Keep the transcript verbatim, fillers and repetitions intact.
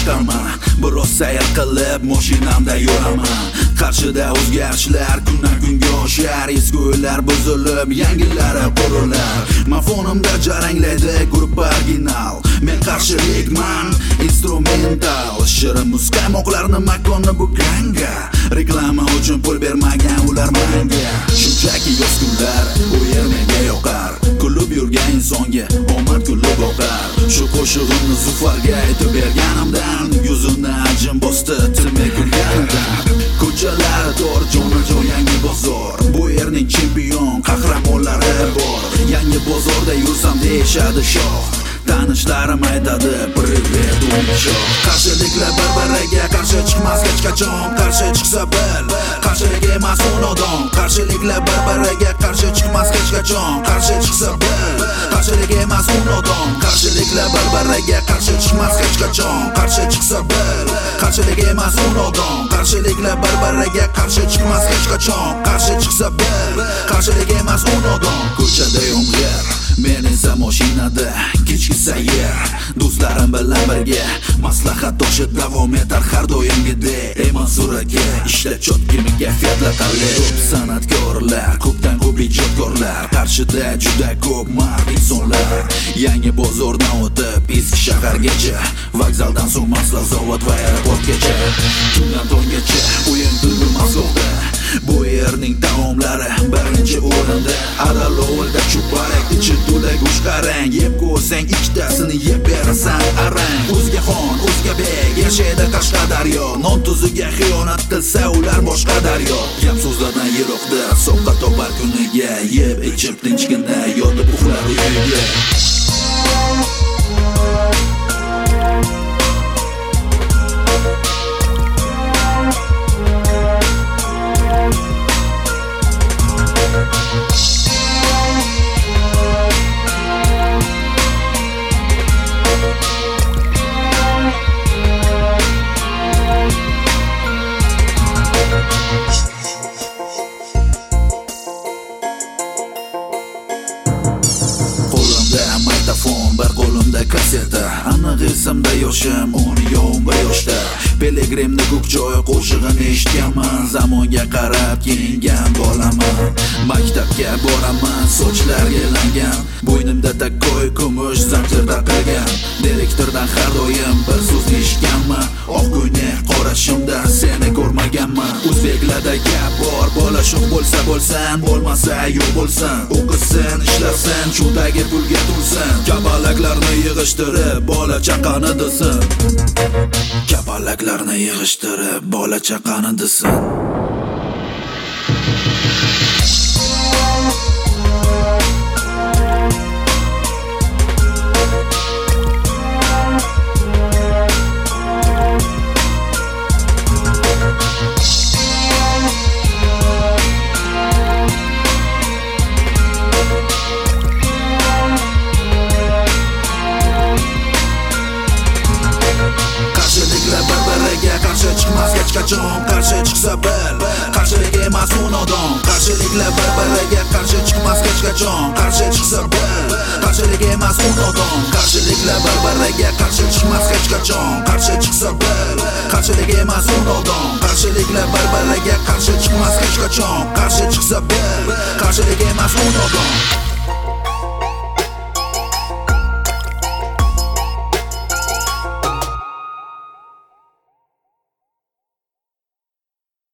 chiqaman, biroz sayr qilib mashinamda yuraman. Qarshida o'zgarishlar kundan kunga oshar, eski o'ylar buzilib yangilari qurilar. Mafonimda jaranglaydi grup original, men qarshilikman instrumental. Shirin muzqaymoqlarni makonni bukanga, reklama uchun pul bermagan ular menga. Shunchaki yoz kunlar u yer menga yoqar, kulib yurgan insonga omad kulib boqar. Shu qo'shig'imni Zufarga aytib berganimdan yuzini ajin bosdi tilmay kulganimdan. Ko'chalar tor, jonajon yangi bozor, bu yerning chempion qahramonlari bor. Yangi bozorda yursam deyishadi shoh, tanishlarim aytadi privet o'yinchoq. Qarshiliklar bir-biriga qarshi chiqmas hech qachon, qarshi chiqsa bil, qarshilik emas u nodon. Qarshiliklar bir-biriga qarshi chiqmas hech qachon, qarshi chiqsa bil, qarshilik emas u nodon. Qarshiliklar bir-biriga qarshi chiqmas hech qachon, qarshi chiqsa bil, qarshilik emas u nodon. Qarshiliklar bir-biriga qarshi chiqmas hech qachon, qarshi chiqsa bil, qarshilik emas u nodon. Ko'chada yomg'ir, men esa mashinada kechki sayr, do'stlarim bilan birga maslahatdoshib davom etar har doimgidek. Ey Mansur aka, ishla chotki mikafiyatlar qalay, ko'p san'atkorlar, ko'pdan ko'p ijodkorlar, qarshida juda ko'p mard insonlar. Yangi bozordan o'tib eski shahargacha, vokzaldan so'ng mahsulot zavod va aeroportgacha, tundan tonggacha o'yin turdi Moskvada. Bu yerning taomlari birinchi o'rinda, aralovulda chuparak ichi to'la go'shqarang, yeb ko'rsang ikkitasini yeb berasan arang. O'zga xon, o'zga bek, yashaydi Qashqadaryo, non tuziga xiyonat qilsa ular boshqa daryo. Gap so'zlardan yiroqda soqqa topar kuniga, yeb ichib tinchgina yotib uxlar uyiga. Bir qo'limda kaseta, aniq esimda yoshim o'n bir yoshda. Pelegrimni ko'k joy qo'shig'ini eshitganman, zamonga qarab kiyingan bolaman. Maktabga boraman, sochlarga langan, bo'ynimda takkoy kumush zanjir taqilgan. Direktordan har doim bir so'zni eshitganman, oq ko'ylak qorashimda seni ko'rmaganman. O'zbeklarda gap bor, bola sho'x bo'lsa bo'lsin, bo'lmasa yo'q bo'lsin. O'qisin, ishlasin, cho'ntagi pulga to'lsin. Kapalaklarni yig'ishtirib bola chaqani desin, kapalaklarni yig'ishtirib bola chaqani desin. Qarshi chiqmas hech qachon, qarshi chiqsa bil, qarshilik emas u nodon. Qarshiliklar bir-biriga qarshi chiqmas hech qachon, qarshi chiqsa bil, qarshilik emas u nodon. Qarshiliklar bir-biriga qarshi chiqmas hech qachon, qarshi chiqsa bil, qarshilik emas u nodon. Qarshiliklar bir-biriga qarshi chiqmas hech qachon, qarshi chiqsa bil, qarshilik emas u nodon.